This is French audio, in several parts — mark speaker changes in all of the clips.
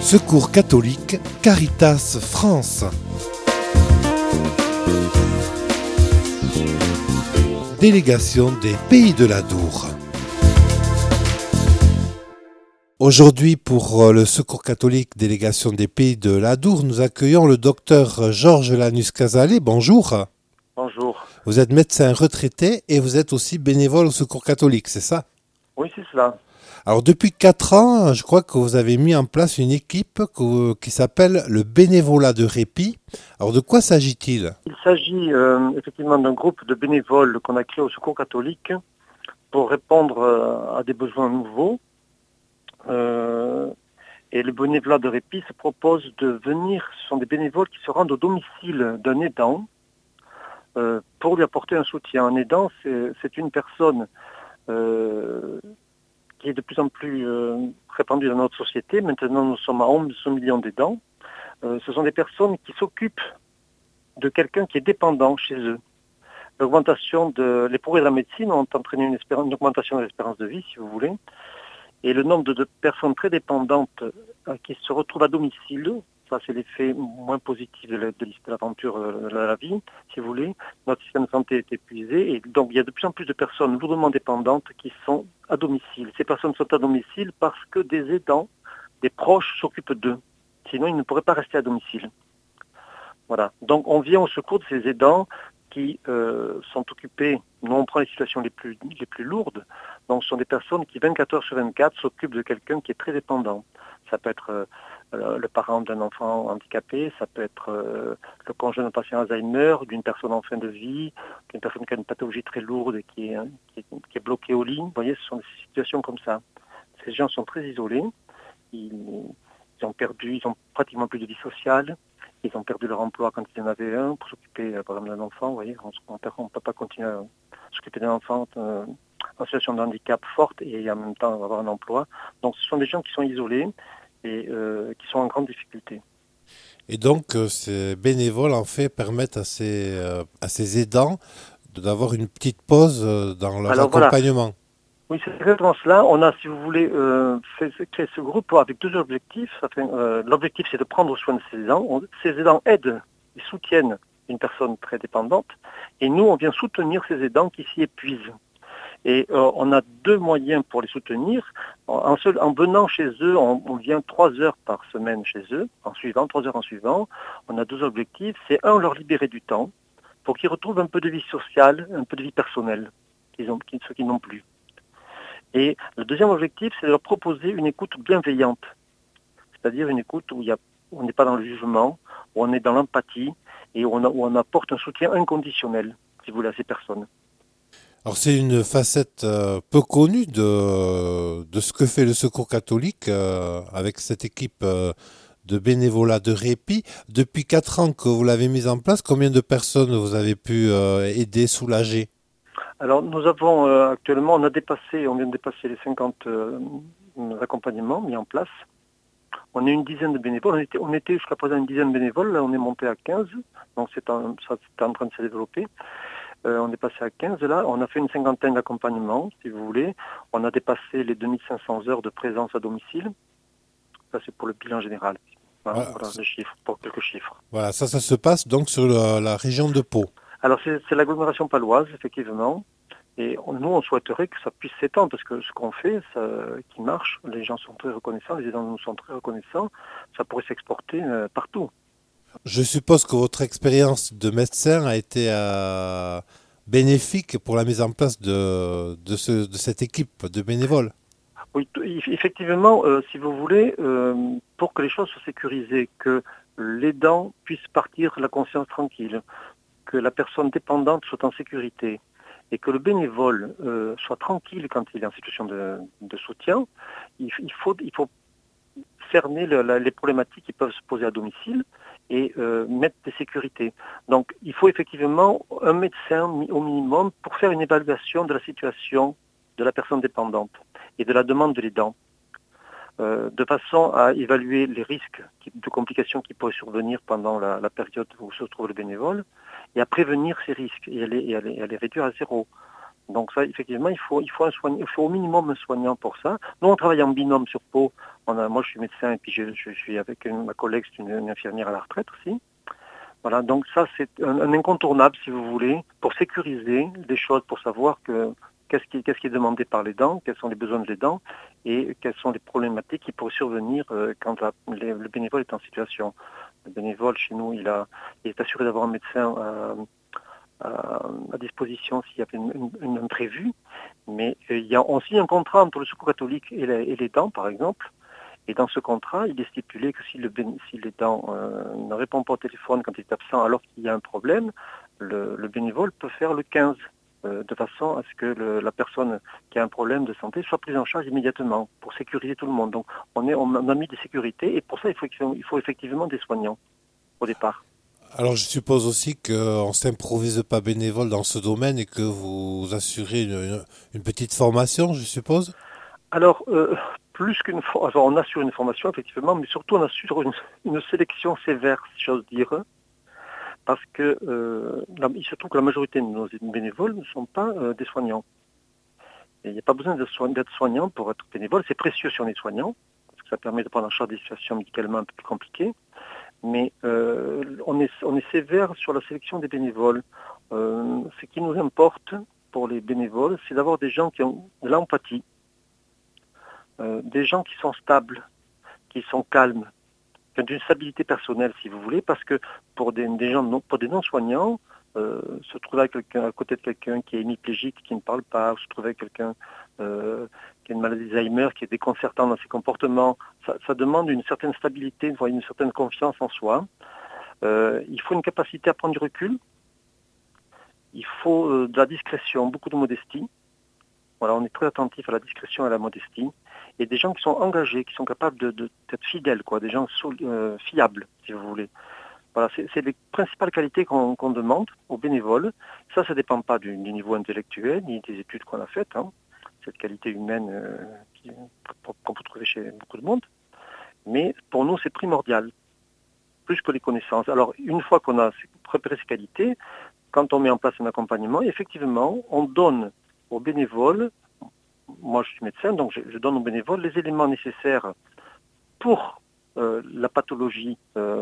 Speaker 1: Secours catholique, Caritas France. Délégation des Pays de l'Adour. Aujourd'hui, pour le Secours catholique, délégation des Pays de l'Adour, nous accueillons le docteur Georges Lanus-Casalet. Bonjour.
Speaker 2: Bonjour.
Speaker 1: Vous êtes médecin retraité et vous êtes aussi bénévole au Secours catholique, c'est ça?
Speaker 2: Oui, c'est cela.
Speaker 1: Alors depuis 4 ans, je crois que vous avez mis en place une équipe qui s'appelle le bénévolat de répit. Alors de quoi s'agit-il?
Speaker 2: Il s'agit effectivement d'un groupe de bénévoles qu'on a créé au Secours catholique pour répondre à des besoins nouveaux. Et le bénévolat de répit se propose de venir, ce sont des bénévoles qui se rendent au domicile d'un aidant pour lui apporter un soutien. Un aidant, c'est une personne qui est de plus en plus répandue dans notre société. Maintenant, nous sommes à 11 millions d'aidants. Ce sont des personnes qui s'occupent de quelqu'un qui est dépendant chez eux. Les progrès de la médecine ont entraîné une augmentation de l'espérance de vie, si vous voulez. Et le nombre de personnes très dépendantes qui se retrouvent à domicile, ça c'est l'effet moins positif de l'aventure de la vie, si vous voulez. Notre système de santé est épuisé et donc il y a de plus en plus de personnes lourdement dépendantes qui sont à domicile. Ces personnes sont à domicile parce que des aidants, des proches s'occupent d'eux. Sinon ils ne pourraient pas rester à domicile. Voilà. Donc on vient au secours de ces aidants qui sont occupés, nous on prend les situations les plus lourdes, donc ce sont des personnes qui 24 heures sur 24 s'occupent de quelqu'un qui est très dépendant. Ça peut être le parent d'un enfant handicapé, ça peut être le conjoint d'un patient Alzheimer, d'une personne en fin de vie, d'une personne qui a une pathologie très lourde et qui est bloquée au lit. Vous voyez, ce sont des situations comme ça. Ces gens sont très isolés, ils ont pratiquement plus de vie sociale. Ils ont perdu leur emploi quand il y en avait un pour s'occuper, par exemple, d'un enfant. Vous voyez, on ne peut pas continuer à s'occuper d'un enfant en situation de handicap forte et en même temps avoir un emploi. Donc, ce sont des gens qui sont isolés et qui sont en grande difficulté.
Speaker 1: Et donc, ces bénévoles, en fait, permettent à ces aidants d'avoir une petite pause dans leur accompagnement.
Speaker 2: Voilà. Oui, c'est exactement cela. On a, si vous voulez, créé ce groupe avec deux objectifs. L'objectif, c'est de prendre soin de ces aidants. Ces aidants aident et soutiennent une personne très dépendante. Et nous, on vient soutenir ces aidants qui s'y épuisent. Et on a deux moyens pour les soutenir. En venant chez eux, on vient 3 heures par semaine chez eux, 3 heures en suivant. On a deux objectifs. C'est leur libérer du temps pour qu'ils retrouvent un peu de vie sociale, un peu de vie personnelle, ceux qui n'ont plus. Et le deuxième objectif, c'est de leur proposer une écoute bienveillante, c'est-à-dire une écoute où on n'est pas dans le jugement, où on est dans l'empathie et où on apporte un soutien inconditionnel, si vous voulez, à ces personnes.
Speaker 1: Alors c'est une facette peu connue de ce que fait le Secours catholique avec cette équipe de bénévolat de répit. Depuis 4 ans que vous l'avez mise en place, combien de personnes vous avez pu aider, soulager?
Speaker 2: Alors nous avons actuellement, on vient de dépasser les 50 accompagnements mis en place. On est une dizaine de bénévoles, on était jusqu'à présent une dizaine de bénévoles, là on est monté à 15, donc c'est en train de se développer. On est passé à 15 là, on a fait une cinquantaine d'accompagnements, si vous voulez. On a dépassé les 2500 heures de présence à domicile. Ça c'est pour le bilan général. Voilà les chiffres, pour quelques chiffres.
Speaker 1: Voilà, ça se passe donc sur la région de Pau.
Speaker 2: Alors c'est l'agglomération paloise, effectivement. Et nous, on souhaiterait que ça puisse s'étendre, parce que ce qu'on fait, qui marche, les gens sont très reconnaissants, les aidants nous sont très reconnaissants, ça pourrait s'exporter partout.
Speaker 1: Je suppose que votre expérience de médecin a été bénéfique pour la mise en place de cette équipe de bénévoles.
Speaker 2: Oui, effectivement, si vous voulez, pour que les choses soient sécurisées, que l'aidant puisse partir la conscience tranquille, que la personne dépendante soit en sécurité, et que le bénévole soit tranquille quand il est en situation de soutien, il faut cerner les problématiques qui peuvent se poser à domicile et mettre des sécurités. Donc il faut effectivement un médecin au minimum pour faire une évaluation de la situation de la personne dépendante et de la demande de l'aidant, de façon à évaluer les risques de complications qui pourraient survenir pendant la période où se trouve le bénévole, et à prévenir ces risques et à les réduire à zéro. Donc ça, effectivement, il faut au minimum un soignant pour ça. Nous, on travaille en binôme sur Pau. Moi, je suis médecin et puis je suis avec ma collègue, c'est une infirmière à la retraite aussi. Voilà, donc ça, c'est un incontournable, si vous voulez, pour sécuriser des choses, pour savoir qu'est-ce qui est demandé par les dents, quels sont les besoins des dents et quelles sont les problématiques qui pourraient survenir quand le bénévole est en situation. Le bénévole, chez nous, il est assuré d'avoir un médecin à disposition s'il y avait un imprévu, mais on signe un contrat entre le Secours catholique et les dents, par exemple, et dans ce contrat, il est stipulé que si les dents ne répond pas au téléphone quand il est absent alors qu'il y a un problème, le bénévole peut faire le 15, de façon à ce que la personne qui a un problème de santé soit prise en charge immédiatement, pour sécuriser tout le monde. Donc on a mis des sécurités, et pour ça, il faut effectivement des soignants au départ.
Speaker 1: Alors je suppose aussi qu'on ne s'improvise pas bénévole dans ce domaine et que vous assurez une petite formation, je suppose.
Speaker 2: Alors, plus qu'une formation, on assure une formation, effectivement, mais surtout on assure une sélection sévère, si j'ose dire, parce que il se trouve que la majorité de nos bénévoles ne sont pas des soignants. Et il n'y a pas besoin d'être soignant pour être bénévole. C'est précieux si on est soignant, parce que ça permet de prendre en charge des situations médicalement un peu plus compliquées. Mais on est sévère sur la sélection des bénévoles. Ce qui nous importe pour les bénévoles, c'est d'avoir des gens qui ont de l'empathie, des gens qui sont stables, qui sont calmes, qui ont une stabilité personnelle, si vous voulez, parce que pour des non-soignants, se trouver à côté de quelqu'un qui est hémiplégique, qui ne parle pas, ou se trouver avec quelqu'un qui a une maladie d'Alzheimer, qui est déconcertant dans ses comportements, ça demande une certaine stabilité, une certaine confiance en soi. Il faut une capacité à prendre du recul, il faut de la discrétion, beaucoup de modestie. Voilà, on est très attentif à la discrétion et à la modestie. Et des gens qui sont engagés, qui sont capables d'être fidèles, des gens fiables, si vous voulez. Voilà, c'est les principales qualités qu'on demande aux bénévoles. Ça ne dépend pas du niveau intellectuel, ni des études qu'on a faites. Cette qualité humaine qu'on peut trouver chez beaucoup de monde. Mais pour nous, c'est primordial, plus que les connaissances. Alors, une fois qu'on a repéré ces qualités, quand on met en place un accompagnement, effectivement, on donne aux bénévoles, moi je suis médecin, donc je donne aux bénévoles les éléments nécessaires pour la pathologie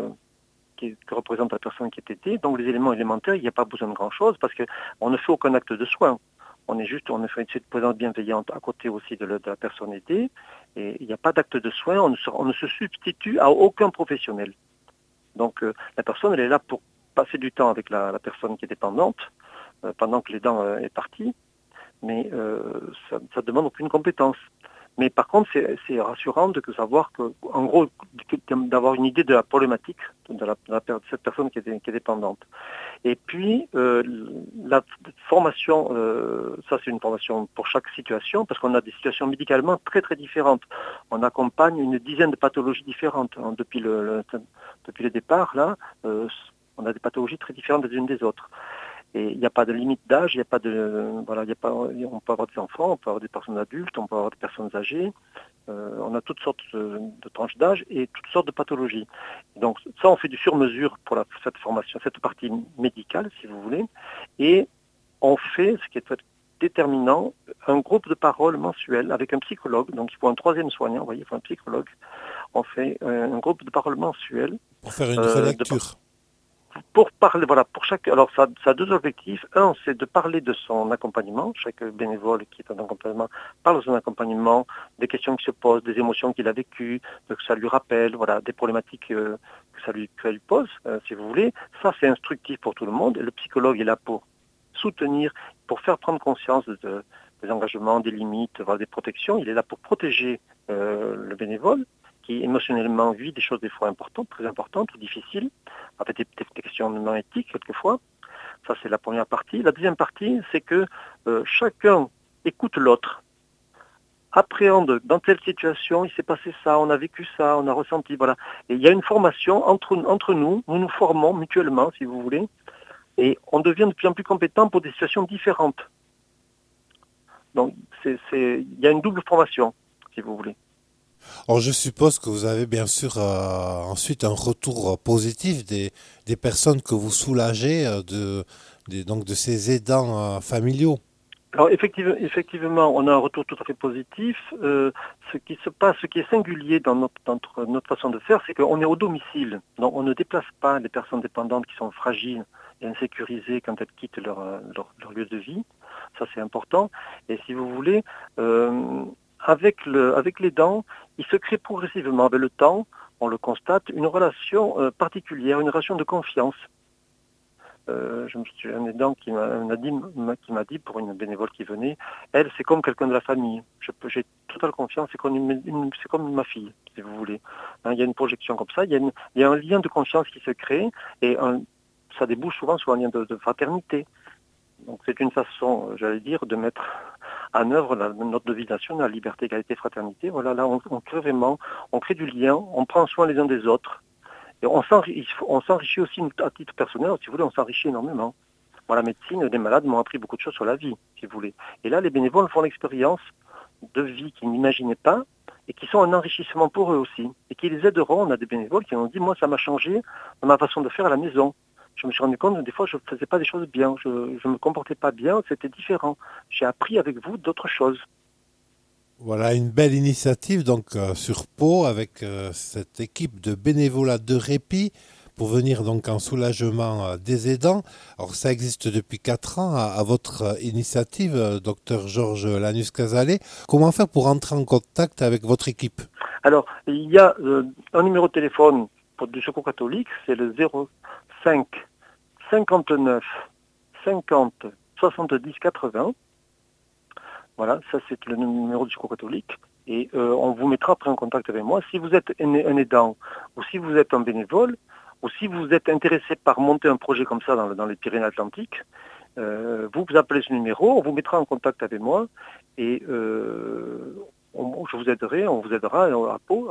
Speaker 2: que représente la personne qui est aidée. Donc les éléments élémentaires, il n'y a pas besoin de grand-chose parce qu'on ne fait aucun acte de soin. On fait une présence bienveillante à côté aussi de la personne aidée, et il n'y a pas d'acte de soin, on ne se substitue à aucun professionnel. Donc la personne, elle est là pour passer du temps avec la personne qui est dépendante, pendant que les dents est partie, mais ça ne demande aucune compétence. Mais par contre, c'est rassurant de savoir en gros, d'avoir une idée de la problématique de cette personne qui est dépendante. Et puis, la formation, ça c'est une formation pour chaque situation, parce qu'on a des situations médicalement très très différentes. On accompagne une dizaine de pathologies différentes. Depuis le départ, là, on a des pathologies très différentes les unes des autres. Et il n'y a pas de limite d'âge, on peut avoir des enfants, on peut avoir des personnes adultes, on peut avoir des personnes âgées, on a toutes sortes de tranches d'âge et toutes sortes de pathologies. Donc ça, on fait du sur-mesure pour cette formation, cette partie médicale, si vous voulez, et on fait, ce qui est très déterminant, un groupe de parole mensuel avec un psychologue, donc il faut un troisième soignant, vous voyez, il faut un psychologue. On fait un groupe de parole mensuel.
Speaker 1: Pour faire une relecture.
Speaker 2: Pour parler, voilà, pour chaque. Alors, ça a deux objectifs. Un, c'est de parler de son accompagnement. Chaque bénévole qui est en accompagnement parle de son accompagnement, des questions qui se posent, des émotions qu'il a vécues, que ça lui rappelle, voilà, des problématiques que ça lui pose, si vous voulez. Ça, c'est instructif pour tout le monde. Et le psychologue est là pour soutenir, pour faire prendre conscience des engagements, des limites, voilà, des protections. Il est là pour protéger le bénévole, qui émotionnellement vit des choses des fois importantes, très importantes ou difficiles, avec des questionnements éthiques quelquefois. Ça, c'est la première partie. La deuxième partie, c'est que chacun écoute l'autre, appréhende dans telle situation, il s'est passé ça, on a vécu ça, on a ressenti, voilà. Et il y a une formation entre nous nous formons mutuellement, si vous voulez, et on devient de plus en plus compétent pour des situations différentes. Donc, il y a une double formation, si vous voulez.
Speaker 1: Alors je suppose que vous avez bien sûr ensuite un retour positif des personnes que vous soulagez donc de ces aidants familiaux.
Speaker 2: Alors effectivement, on a un retour tout à fait positif. Ce qui se passe, ce qui est singulier dans notre façon de faire, c'est qu'on est au domicile. Donc on ne déplace pas les personnes dépendantes qui sont fragiles et insécurisées quand elles quittent leur lieu de vie. Ça c'est important. Et si vous voulez, avec l'aidant, il se crée progressivement avec le temps, on le constate, une relation particulière, une relation de confiance. Je me suis un aidant qui m'a dit pour une bénévole qui venait, elle c'est comme quelqu'un de la famille. J'ai totale confiance, c'est comme ma fille, si vous voulez. Il y a une projection comme ça, il y a un lien de confiance qui se crée et ça débouche souvent sur un lien de fraternité. Donc c'est une façon, j'allais dire, de mettre en œuvre notre devise nationale, liberté, égalité, fraternité. Voilà, là on crée vraiment, on crée du lien, on prend soin les uns des autres. Et on s'enrichit aussi à titre personnel, si vous voulez, on s'enrichit énormément. Moi, la médecine, les malades m'ont appris beaucoup de choses sur la vie, si vous voulez. Et là, les bénévoles font l'expérience de vie qu'ils n'imaginaient pas et qui sont un enrichissement pour eux aussi. Et qui les aideront. On a des bénévoles qui ont dit, moi, ça m'a changé dans ma façon de faire à la maison. Je me suis rendu compte que des fois, je ne faisais pas des choses bien. Je ne me comportais pas bien, c'était différent. J'ai appris avec vous d'autres choses.
Speaker 1: Voilà une belle initiative donc sur Pau avec cette équipe de bénévolat de répit pour venir donc en soulagement des aidants. Alors ça existe depuis 4 ans à votre initiative, docteur Georges Lanus-Cazalet. Comment faire pour entrer en contact avec votre équipe?
Speaker 2: Alors, il y a un numéro de téléphone du Secours catholique, c'est le 05 59 50 70 80. Voilà, ça c'est le numéro du Secours catholique. Et on vous mettra après en contact avec moi. Si vous êtes un aidant, ou si vous êtes un bénévole, ou si vous êtes intéressé par monter un projet comme ça dans les Pyrénées-Atlantiques, vous appelez ce numéro, on vous mettra en contact avec moi, et je vous aiderai, on vous aidera à Pau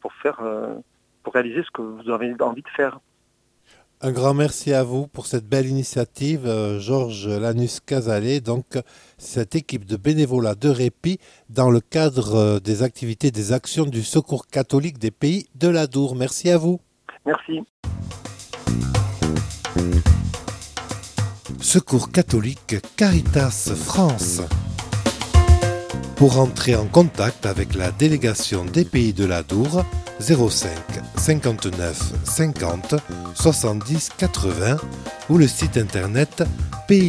Speaker 2: pour réaliser ce que vous avez envie de faire.
Speaker 1: Un grand merci à vous pour cette belle initiative, Georges Lanus-Cazalet, donc cette équipe de bénévolat de répit dans le cadre des activités, des actions du Secours catholique des Pays de l'Adour. Merci à vous.
Speaker 2: Merci.
Speaker 1: Secours catholique Caritas France. Pour entrer en contact avec la délégation des Pays de l'Adour, 05 59 50 70 80 ou le site internet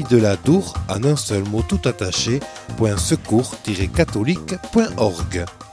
Speaker 1: paysdeladour en un seul mot tout attaché .secours-catholique.org.